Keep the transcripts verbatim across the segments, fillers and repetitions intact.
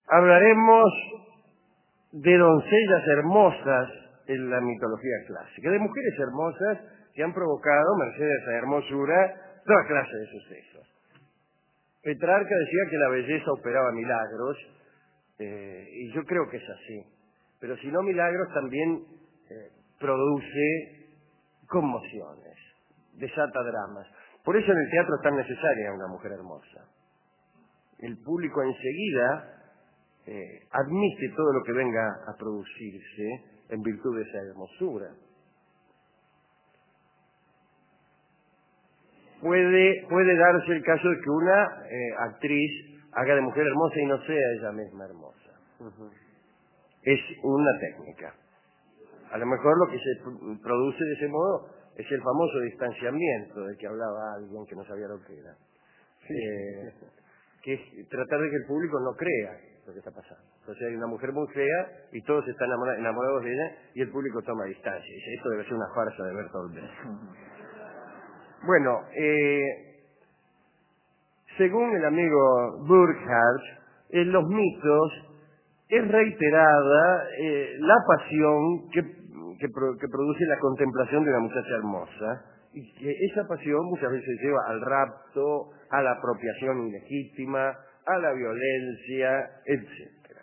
hablaremos de doncellas hermosas en la mitología clásica, de mujeres hermosas que han provocado, merced a esa hermosura, toda clase de sucesos. Petrarca decía que la belleza operaba milagros, eh, y yo creo que es así. Pero si no milagros, también eh, produce conmociones, desata dramas. Por eso en el teatro es tan necesaria una mujer hermosa. El público enseguida eh, admite todo lo que venga a producirse en virtud de esa hermosura. Puede, puede darse el caso de que una eh, actriz haga de mujer hermosa y no sea ella misma hermosa. Uh-huh. Es una técnica. A lo mejor lo que se produce de ese modo es el famoso distanciamiento del que hablaba alguien que no sabía lo que era. Sí. Eh, que es tratar de que el público no crea lo que está pasando. Entonces hay una mujer muy fea y todos están enamorados de ella y el público toma distancia. Y dice, esto debe ser una farsa de Bertolt Brecht. Bueno, eh, según el amigo Burkhardt, en los mitos es reiterada eh, la pasión que, que, pro, que produce la contemplación de una muchacha hermosa, y que esa pasión muchas veces lleva al rapto, a la apropiación ilegítima, a la violencia, etcétera.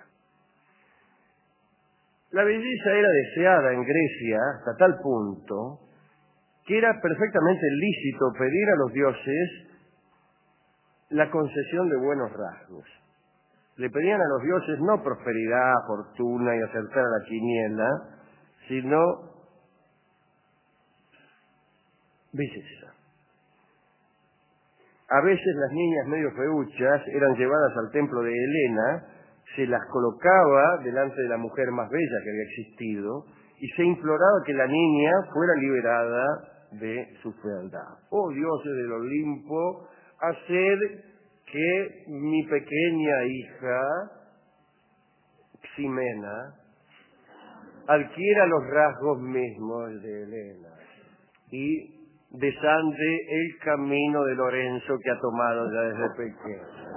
La belleza era deseada en Grecia hasta tal punto que era perfectamente lícito pedir a los dioses la concesión de buenos rasgos. Le pedían a los dioses no prosperidad, fortuna y acertar a la quiniela, sino belleza. A veces las niñas medio feuchas eran llevadas al templo de Helena, se las colocaba delante de la mujer más bella que había existido y se imploraba que la niña fuera liberada de su fealdad. Oh dioses del Olimpo, haced que mi pequeña hija Ximena adquiera los rasgos mismos de Helena y desande el camino de Lorenzo que ha tomado ya desde pequeño.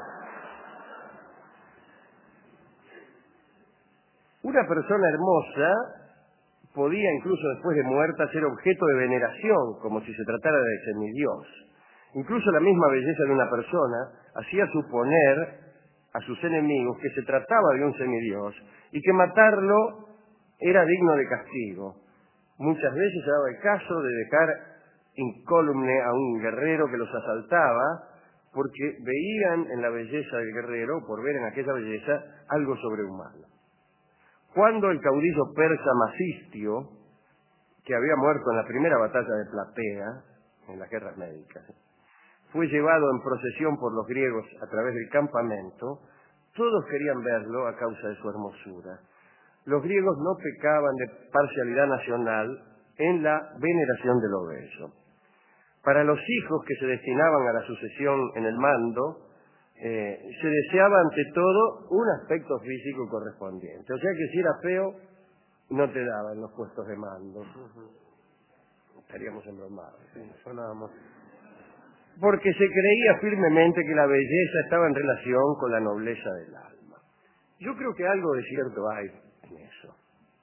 Una persona hermosa podía incluso después de muerta ser objeto de veneración, como si se tratara de semidios. Incluso la misma belleza de una persona hacía suponer a sus enemigos que se trataba de un semidios y que matarlo era digno de castigo. Muchas veces se daba el caso de dejar incólume a un guerrero que los asaltaba porque veían en la belleza del guerrero, por ver en aquella belleza, algo sobrehumano. Cuando el caudillo persa Masistio, que había muerto en la primera batalla de Platea, en las guerras médicas, fue llevado en procesión por los griegos a través del campamento, todos querían verlo a causa de su hermosura. Los griegos no pecaban de parcialidad nacional en la veneración de lo bello. Para los hijos que se destinaban a la sucesión en el mando, eh, se deseaba ante todo un aspecto físico correspondiente. O sea que si era feo, no te daban los puestos de mando. Uh-huh. Estaríamos embromados. ¿Sí? Sonábamos. Porque se creía firmemente que la belleza estaba en relación con la nobleza del alma. Yo creo que algo de cierto hay en eso.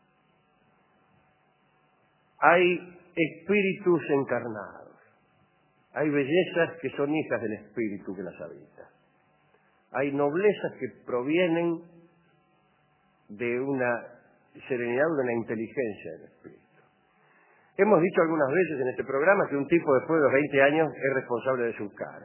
Hay espíritus encarnados. Hay bellezas que son hijas del espíritu que las habita. Hay noblezas que provienen de una serenidad, de una inteligencia del espíritu. Hemos dicho algunas veces en este programa que un tipo después de los veinte años es responsable de su cara.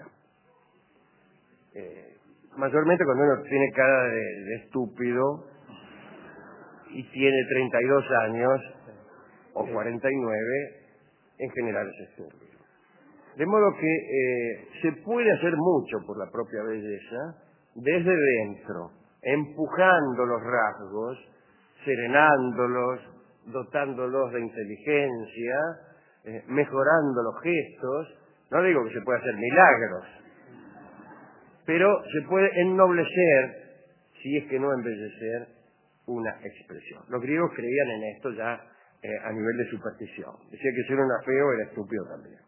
Eh, mayormente cuando uno tiene cara de, de estúpido y tiene treinta y dos años o cuarenta y nueve, en general es estúpido. De modo que eh, se puede hacer mucho por la propia belleza desde dentro, empujando los rasgos, serenándolos, dotándolos de inteligencia, eh, mejorando los gestos. No digo que se pueda hacer milagros, pero se puede ennoblecer, si es que no embellecer, una expresión. Los griegos creían en esto ya eh, a nivel de superstición. Decía que ser una feo era estúpido también.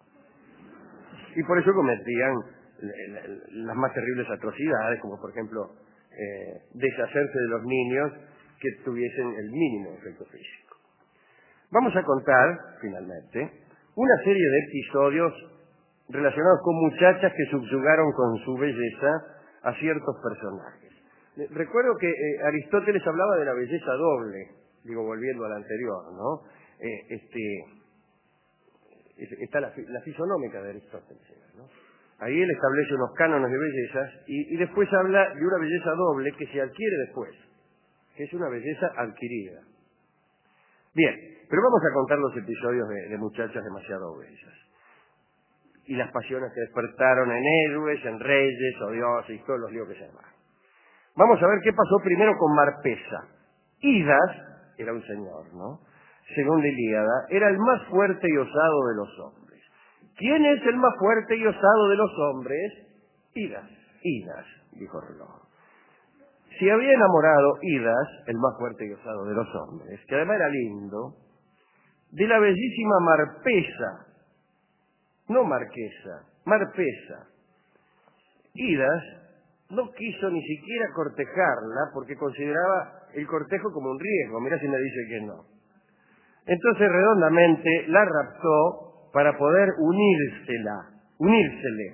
Y por eso cometían las más terribles atrocidades, como por ejemplo eh, deshacerse de los niños que tuviesen el mínimo efecto físico. Vamos a contar, finalmente, una serie de episodios relacionados con muchachas que subyugaron con su belleza a ciertos personajes. Recuerdo que eh, Aristóteles hablaba de la belleza doble, digo, volviendo al anterior, ¿no? Eh, este, está la, la fisonómica de Aristóteles, ¿no? Ahí él establece unos cánones de bellezas y, y después habla de una belleza doble que se adquiere después, que es una belleza adquirida. Bien, pero vamos a contar los episodios de, de muchachas demasiado bellas. Y las pasiones que despertaron en héroes, en reyes, o dioses, y todos los líos que se llaman. Vamos a ver qué pasó primero con Marpesa. Idas, era un señor, ¿no? Según la Ilíada, era el más fuerte y osado de los hombres. ¿Quién es el más fuerte y osado de los hombres? Idas. Idas, dijo Reloj. Si había enamorado Idas, el más fuerte y osado de los hombres, que además era lindo, de la bellísima Marpesa, no Marquesa, Marpesa. Idas no quiso ni siquiera cortejarla porque consideraba el cortejo como un riesgo. Mirá si me dice que no. Entonces redondamente la raptó para poder unírsela, unírsele.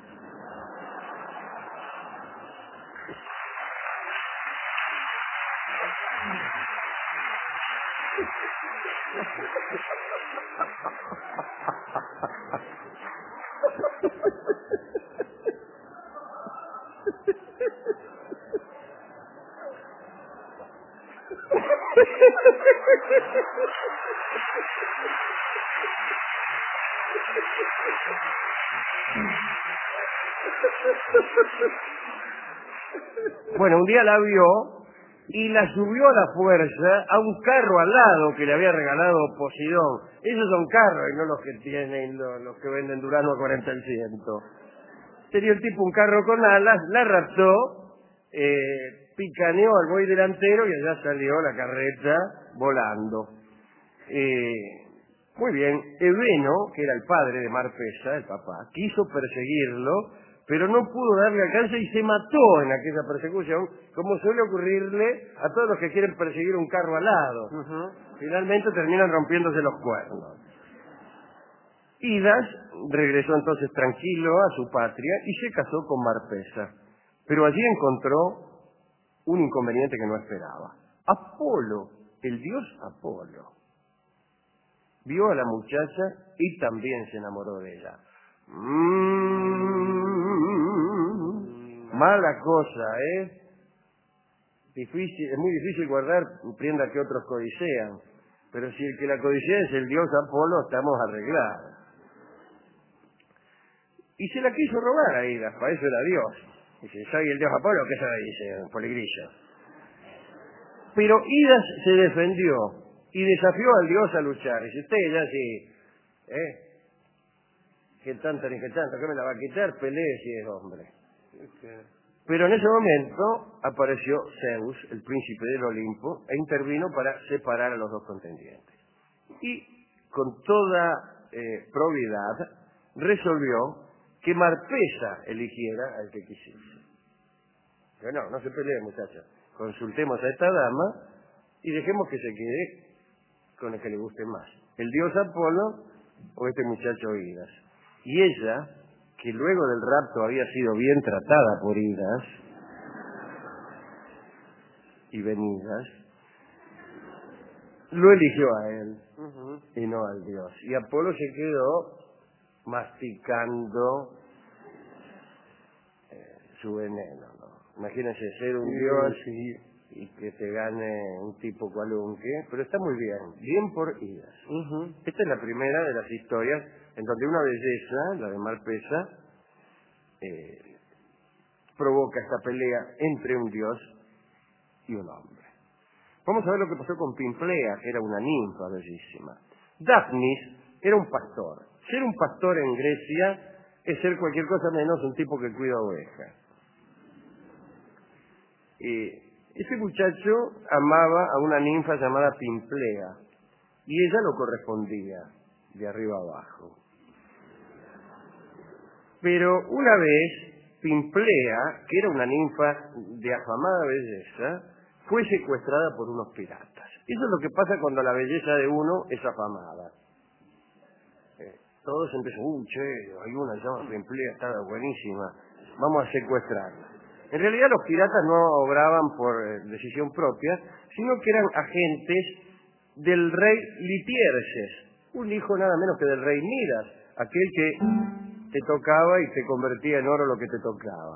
Bueno, un día la vio y la subió a la fuerza a un carro al lado que le había regalado Posidón. Esos son carros y no los que tienen los, los que venden Durano a cuarenta el ciento. Tenía el tipo un carro con alas, la raptó, eh, picaneó al buey delantero y allá salió la carreta volando. Eh, muy bien, Eveno, que era el padre de Marpesa, el papá, quiso perseguirlo, pero no pudo darle alcance y se mató en aquella persecución, como suele ocurrirle a todos los que quieren perseguir un carro alado. Uh-huh. Finalmente terminan rompiéndose los cuernos. Idas regresó entonces tranquilo a su patria y se casó con Marpesa, pero allí encontró un inconveniente que no esperaba. Apolo, el dios Apolo, vio a la muchacha y también se enamoró de ella. Mm, mala cosa, ¿eh? Difícil, es muy difícil guardar prenda que otros codician, pero si el que la codicea es el dios Apolo, estamos arreglados. Y se la quiso robar a Idas, para eso era Dios. Dice, soy el dios Apolo, ¿qué sabe? Dice, Poligrillo. Pero Idas se defendió y desafió al dios a luchar. Dice, usted ya sí, ¿eh? ¿Qué tanto ni qué tanto? ¿Qué me la va a quitar? Pelee si es hombre. Pero en ese momento apareció Zeus, el príncipe del Olimpo, e intervino para separar a los dos contendientes. Y con toda eh, probidad resolvió que Marpesa eligiera al que quisiese. Pero no, no se pelee, muchachos. Consultemos a esta dama y dejemos que se quede con el que le guste más. El dios Apolo o este muchacho Idas. Y ella, que luego del rapto había sido bien tratada por Idas y venidas, lo eligió a él uh-huh. y no al dios. Y Apolo se quedó masticando eh, su veneno, ¿no? Imagínense ser un sí, dios sí. y que te gane un tipo cualunque, pero está muy bien, bien por Idas. Uh-huh. Esta es la primera de las historias en donde una belleza, la de Marpesa, eh, provoca esta pelea entre un dios y un hombre. Vamos a ver lo que pasó con Pimplea, que era una ninfa bellísima. Daphnis era un pastor. Ser un pastor en Grecia es ser cualquier cosa menos un tipo que cuida ovejas. Eh, ese muchacho amaba a una ninfa llamada Pimplea y ella lo correspondía de arriba abajo. Pero una vez Pimplea, que era una ninfa de afamada belleza, fue secuestrada por unos piratas. Eso es lo que pasa cuando la belleza de uno es afamada. Eh, todos empiezan, uy, che, hay una llama Pimplea, está buenísima, vamos a secuestrarla. En realidad los piratas no obraban por eh, decisión propia, sino que eran agentes del rey Litierses, un hijo nada menos que del rey Midas, aquel que te tocaba y te convertía en oro lo que te tocaba.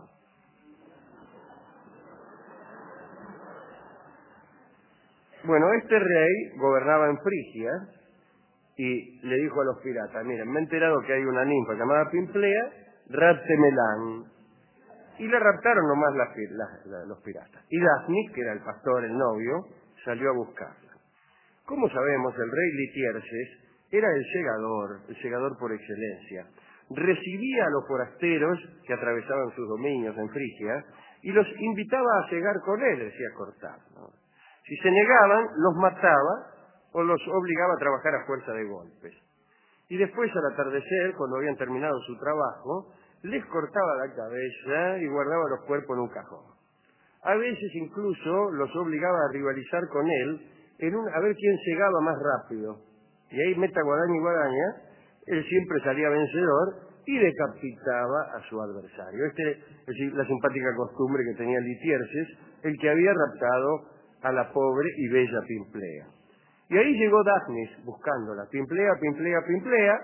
Bueno, este rey gobernaba en Frigia y le dijo a los piratas, miren, me he enterado que hay una ninfa llamada Pimplea, ráptemelán. Y le raptaron nomás las, las, las, los piratas. Y Daphnis, que era el pastor, el novio, salió a buscarla. Como sabemos, el rey Litierses era el segador, el segador por excelencia. Recibía a los forasteros que atravesaban sus dominios en Frigia y los invitaba a segar con él, decía Cortázar, ¿no? Si se negaban, los mataba o los obligaba a trabajar a fuerza de golpes. Y después, al atardecer, cuando habían terminado su trabajo, les cortaba la cabeza y guardaba los cuerpos en un cajón. A veces incluso los obligaba a rivalizar con él en un, a ver quién segaba más rápido. Y ahí, meta guadaña y guadaña, él siempre salía vencedor y decapitaba a su adversario. Esta es la simpática costumbre que tenía Litierses, el que había raptado a la pobre y bella Pimplea. Y ahí llegó Daphnis buscándola, Pimplea, Pimplea, Pimplea,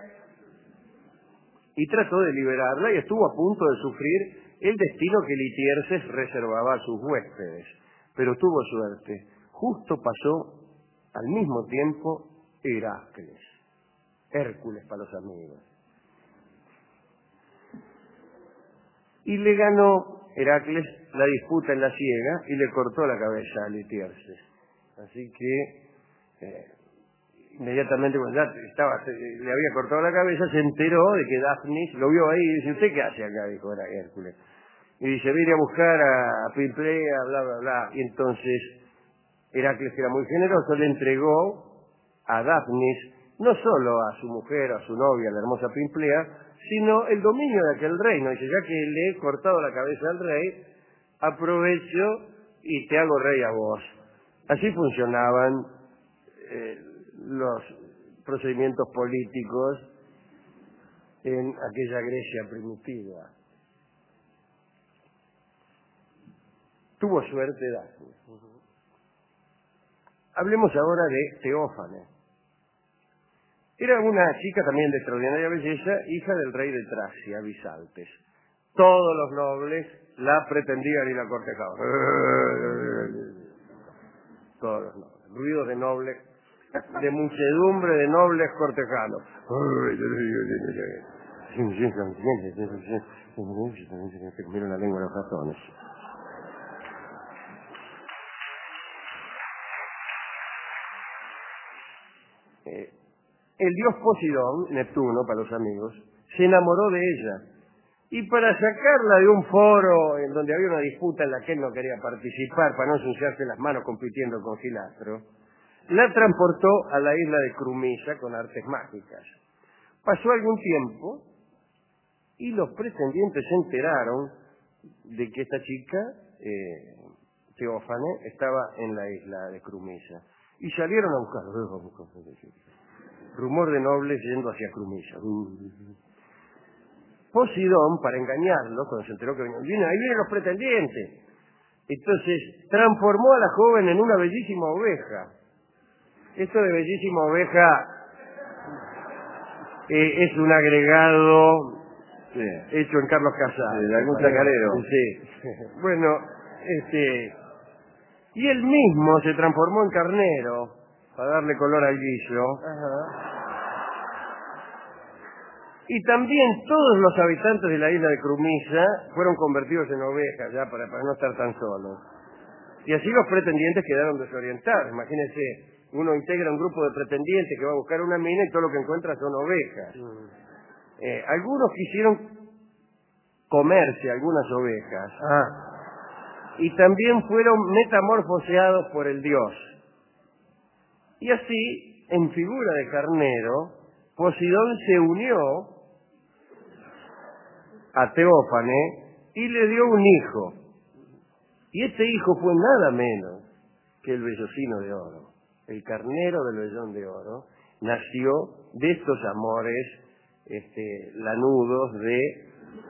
y trató de liberarla y estuvo a punto de sufrir el destino que Litierses reservaba a sus huéspedes. Pero tuvo suerte. Justo pasó al mismo tiempo Heracles. Hércules para los amigos. Y le ganó Heracles la disputa en la siega y le cortó la cabeza a Litierses. Así que eh, inmediatamente cuando ya estaba, le había cortado la cabeza, se enteró de que Daphnis lo vio ahí y dice, ¿usted qué hace acá? Dijo era Hércules. Y dice, vine a buscar a Pimplea, bla, bla, bla. Y entonces Heracles, que era muy generoso, le entregó a Daphnis no solo a su mujer, a su novia, la hermosa Pimplea, sino el dominio de aquel reino. Dice, ya que le he cortado la cabeza al rey, aprovecho y te hago rey a vos. Así funcionaban eh, los procedimientos políticos en aquella Grecia primitiva. Tuvo suerte Daphnis. Hablemos ahora de Teófane. Era una chica también de extraordinaria belleza, hija del rey de Tracia, Bisaltes. Todos los nobles la pretendían y la cortejaban. Todos los nobles. Ruidos de nobles, de muchedumbre de nobles cortejanos. Se comieron la lengua de los ratones. Eh, el dios Posidón, Neptuno para los amigos, se enamoró de ella. Y para sacarla de un foro en donde había una disputa en la que él no quería participar, para no ensuciarse las manos compitiendo con Gilastro, la transportó a la isla de Crumisa con artes mágicas. Pasó algún tiempo y los pretendientes se enteraron de que esta chica, eh, Teófane, estaba en la isla de Crumisa. Y salieron a buscarlo. Rumor de nobles yendo hacia Crumisa. Posidón, para engañarlo, cuando se enteró que venían, vino, ahí vienen los pretendientes. Entonces, transformó a la joven en una bellísima oveja. Esto de bellísima oveja eh, es un agregado sí. hecho en Carlos Casal. Sí, de algún chacarero. Sí. Bueno, este... y él mismo se transformó en carnero para darle color al guiso. Ajá. Y también todos los habitantes de la isla de Crumisa fueron convertidos en ovejas, ya para, para no estar tan solos. Y así los pretendientes quedaron desorientados. Imagínense, uno integra un grupo de pretendientes que va a buscar una mina y todo lo que encuentra son ovejas. Mm. Eh, algunos quisieron comerse algunas ovejas. Ah. Y también fueron metamorfoseados por el dios. Y así, en figura de carnero, Posidón se unió a Teófane y le dio un hijo. Y este hijo fue nada menos que el vellocino de oro, el carnero del vellón de oro, nació de estos amores este, lanudos de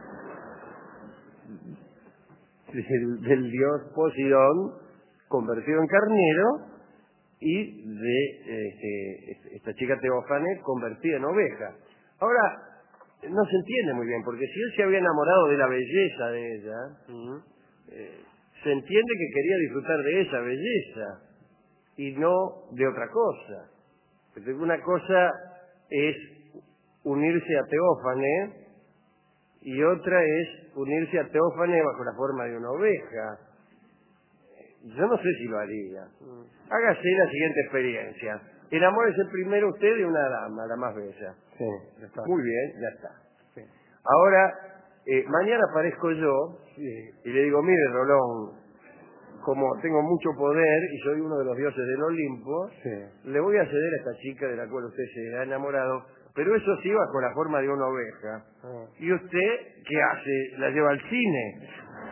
del, del dios Poseidón convertido en carnero y de este, esta chica Teófane convertida en oveja. Ahora, no se entiende muy bien, porque si él se había enamorado de la belleza de ella, eh, se entiende que quería disfrutar de esa belleza y no de otra cosa. Porque una cosa es unirse a Teófane y otra es unirse a Teófane bajo la forma de una oveja. Yo no sé si lo haría. Hágase la siguiente experiencia. Enamórese primero usted de una dama, la más bella. Sí, ya está. Muy bien, ya está. Sí. Ahora, eh, mañana aparezco yo Sí. y le digo, mire, Rolón, como tengo mucho poder y soy uno de los dioses del Olimpo, Sí. le voy a ceder a esta chica de la cual usted se ha enamorado, pero eso sí bajo la forma de una oveja. Ah. ¿Y usted qué hace? ¿La lleva al cine?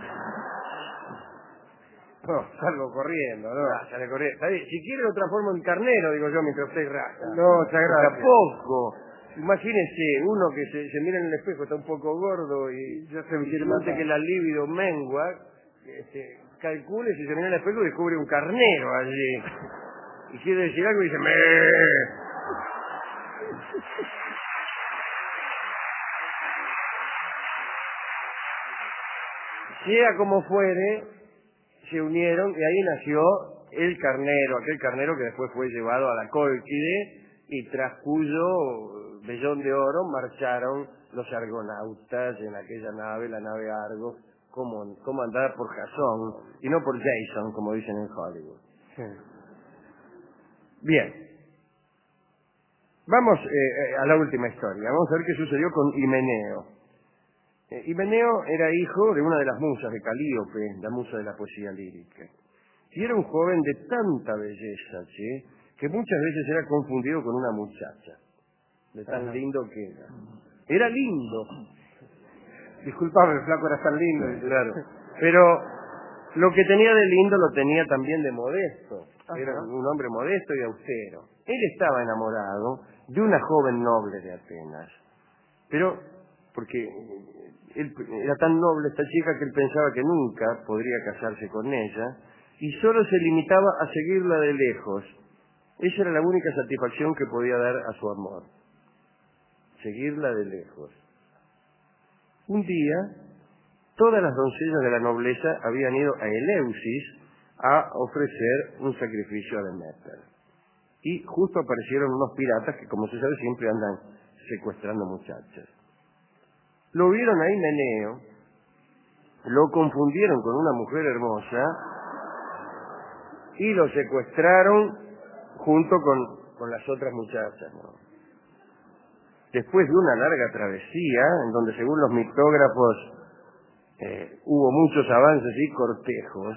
No, salgo corriendo, ¿no? Ah, sale corriendo. Está bien. Si quiere lo transformo en carnero, digo yo, mientras usted raja. No, muchas gracias. Tampoco. Imagínese, uno que se, se mira en el espejo, está un poco gordo y Ya se me y quiere siente matar. que la libido mengua, este, calcule si se mira en el espejo y descubre un carnero allí. Y quiere decir algo y dice, ¡me! Sea como fuere, se unieron y ahí nació el carnero, aquel carnero que después fue llevado a la Cólquide y tras cuyo vellón de oro marcharon los argonautas en aquella nave, la nave Argo, como, comandada por Jasón y no por Jason, como dicen en Hollywood. Sí. Bien, vamos eh, a la última historia. Vamos a ver qué sucedió con Himeneo. Eh, Himeneo era hijo de una de las musas de Calíope, la musa de la poesía lírica. Y era un joven de tanta belleza, ¿sí?, que muchas veces era confundido con una muchacha, de tan Ajá. lindo que era. Era lindo, Disculpame, el flaco era tan lindo. claro, pero lo que tenía de lindo lo tenía también de modesto. Ajá. Era un hombre modesto y austero. Él estaba enamorado de una joven noble de Atenas, pero porque él era tan noble esta chica que él pensaba que nunca podría casarse con ella y solo se limitaba a seguirla de lejos. Esa era la única satisfacción que podía dar a su amor, seguirla de lejos. Un día, todas las doncellas de la nobleza habían ido a Eleusis a ofrecer un sacrificio a Deméter. Y justo aparecieron unos piratas que, como se sabe, siempre andan secuestrando muchachas. Lo vieron a Himeneo, lo confundieron con una mujer hermosa y lo secuestraron junto con, con las otras muchachas, ¿no? Después de una larga travesía, en donde según los mitógrafos eh, hubo muchos avances y cortejos,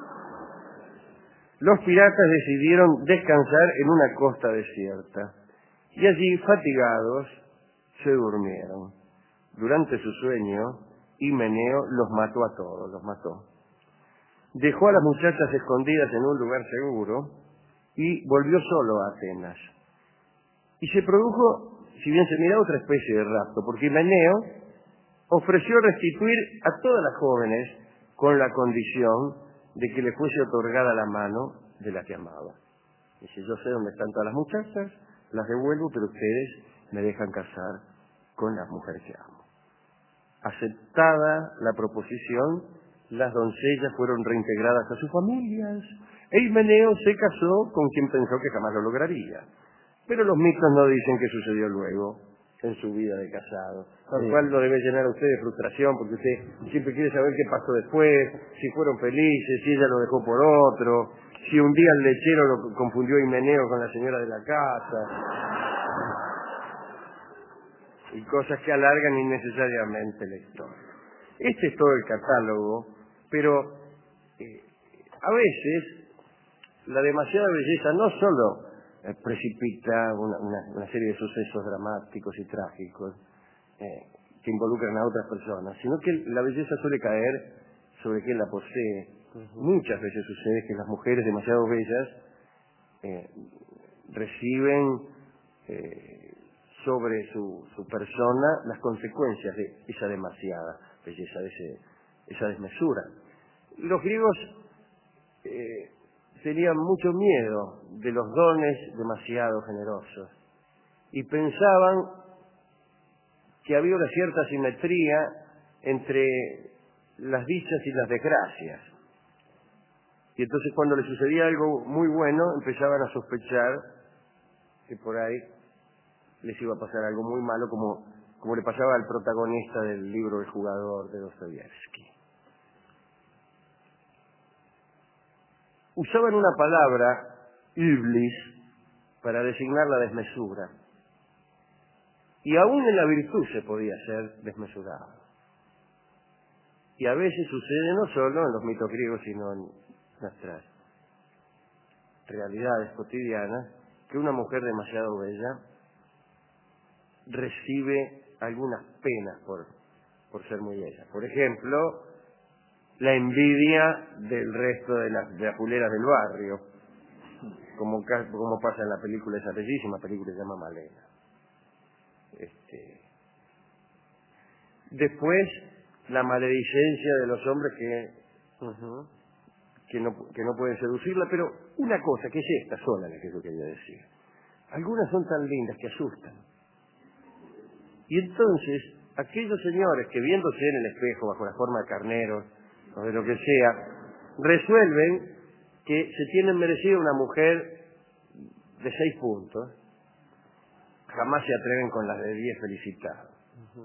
los piratas decidieron descansar en una costa desierta y allí, fatigados, se durmieron. Durante su sueño, Himeneo los mató a todos, los mató. Dejó a las muchachas escondidas en un lugar seguro y volvió solo a Atenas. Y se produjo, si bien se mira, otra especie de rapto, porque Himeneo ofreció restituir a todas las jóvenes con la condición de que le fuese otorgada la mano de la que amaba. Dice, yo sé dónde están todas las muchachas, las devuelvo, pero ustedes me dejan casar con las mujeres que amo. Aceptada la proposición, las doncellas fueron reintegradas a sus familias e Himeneo se casó con quien pensó que jamás lo lograría. Pero los mitos no dicen qué sucedió luego en su vida de casado, lo Sí. cual lo debe llenar a usted de frustración, porque usted siempre quiere saber qué pasó después, si fueron felices, si ella lo dejó por otro, si un día el lechero lo confundió a Himeneo con la señora de la casa, y cosas que alargan innecesariamente la historia. Este es todo el catálogo, pero eh, a veces la demasiada belleza no solo eh, precipita una, una, una serie de sucesos dramáticos y trágicos, eh, que involucran a otras personas, sino que la belleza suele caer sobre quien la posee. Uh-huh. Muchas veces sucede que las mujeres demasiado bellas eh, reciben eh, sobre su, su persona las consecuencias de esa demasiada belleza, de ese, esa desmesura. Los griegos eh, tenían mucho miedo de los dones demasiado generosos y pensaban que había una cierta simetría entre las dichas y las desgracias. Y entonces cuando les sucedía algo muy bueno, empezaban a sospechar que por ahí les iba a pasar algo muy malo, como, como le pasaba al protagonista del libro El jugador de Dostoyevsky. Usaban una palabra, iblis, para designar la desmesura. Y aún en la virtud se podía ser desmesurado. Y a veces sucede no solo en los mitos griegos, sino en nuestras realidades cotidianas, que una mujer demasiado bella recibe algunas penas por, por ser muy bella. Por ejemplo, la envidia del resto de las, de las puleras del barrio, como, como pasa en la película, esa bellísima película que se llama Malena. Este, después, la maledicencia de los hombres que, uh-huh, que, no, que no pueden seducirla, pero una cosa, que es esta sola la que yo quería decir. Algunas son tan lindas que asustan. Y entonces, aquellos señores que viéndose en el espejo bajo la forma de carneros, o de lo que sea, resuelven que se tienen merecida una mujer de seis puntos, jamás se atreven con las de diez felicitados. Uh-huh.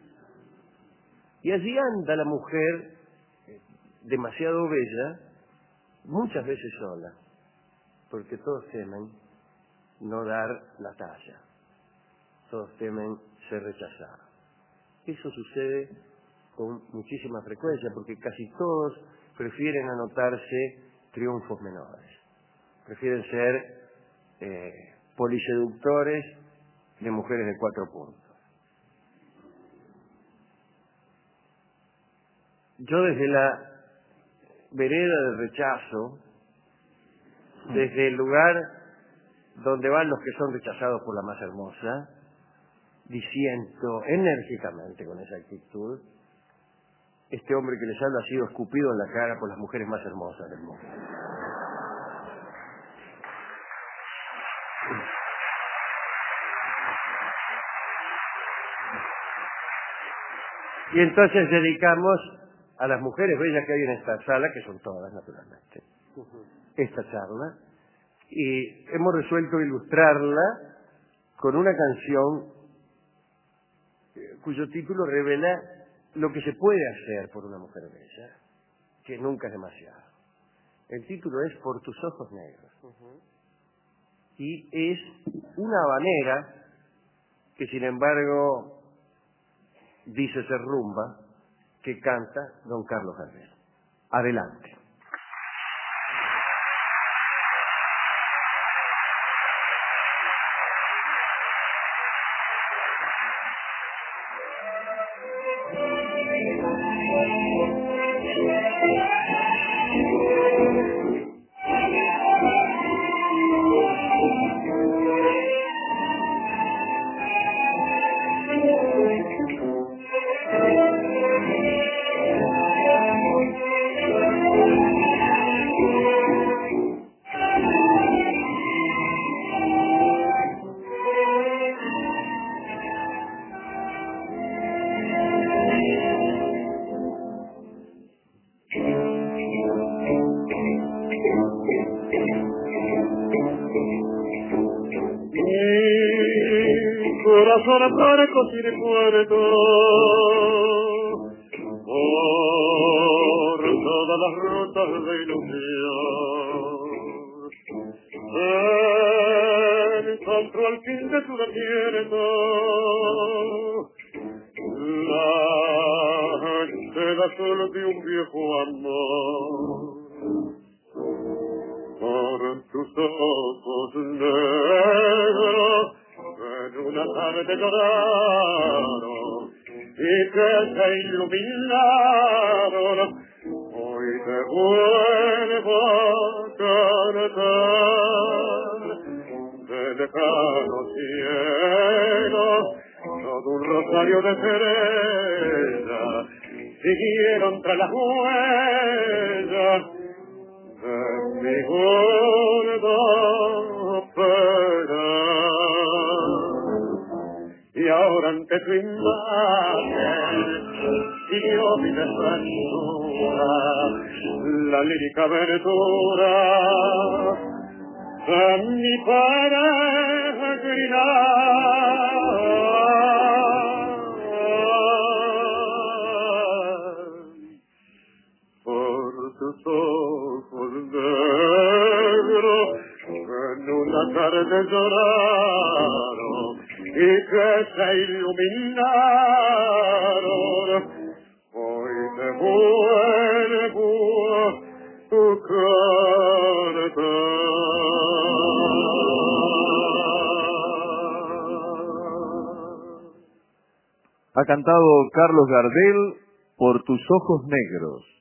Y allí anda la mujer, demasiado bella, muchas veces sola, porque todos temen no dar la talla, todos temen ser rechazados. Eso sucede con muchísima frecuencia, porque casi todos prefieren anotarse triunfos menores, prefieren ser eh, poliseductores de mujeres de cuatro puntos. Yo desde la vereda del rechazo, desde el lugar donde van los que son rechazados por la más hermosa, diciendo enérgicamente con esa actitud, este hombre que les habla ha sido escupido en la cara por las mujeres más hermosas del mundo. Y entonces dedicamos a las mujeres bellas que hay en esta sala, que son todas naturalmente, esta charla, y hemos resuelto ilustrarla con una canción cuyo título revela lo que se puede hacer por una mujer bella, que nunca es demasiado. El título es Por tus ojos negros. Uh-huh. Y es una habanera que, sin embargo, dice ser rumba, que canta don Carlos Gardel. Adelante. Corazón parco sin puerto, por todas las rutas de ilusión, encontró al fin de su desierto la seda azul de un viejo amor. Por tus ojos negros en una tarde lloraron y y que se iluminaron, hoy te vuelvo a cantar. De lejano cielo, todo un rosario de estrellas, siguieron tras las huellas de mi gorda pena. Y ahora ante tu imagen siguió mi desventura, la lírica aventura de mi peregrinar. Por tus ojos negros en una tarde lloraron y que se iluminaron, hoy te vuelvo a tu cantar. Ha cantado Carlos Gardel, Por tus ojos negros.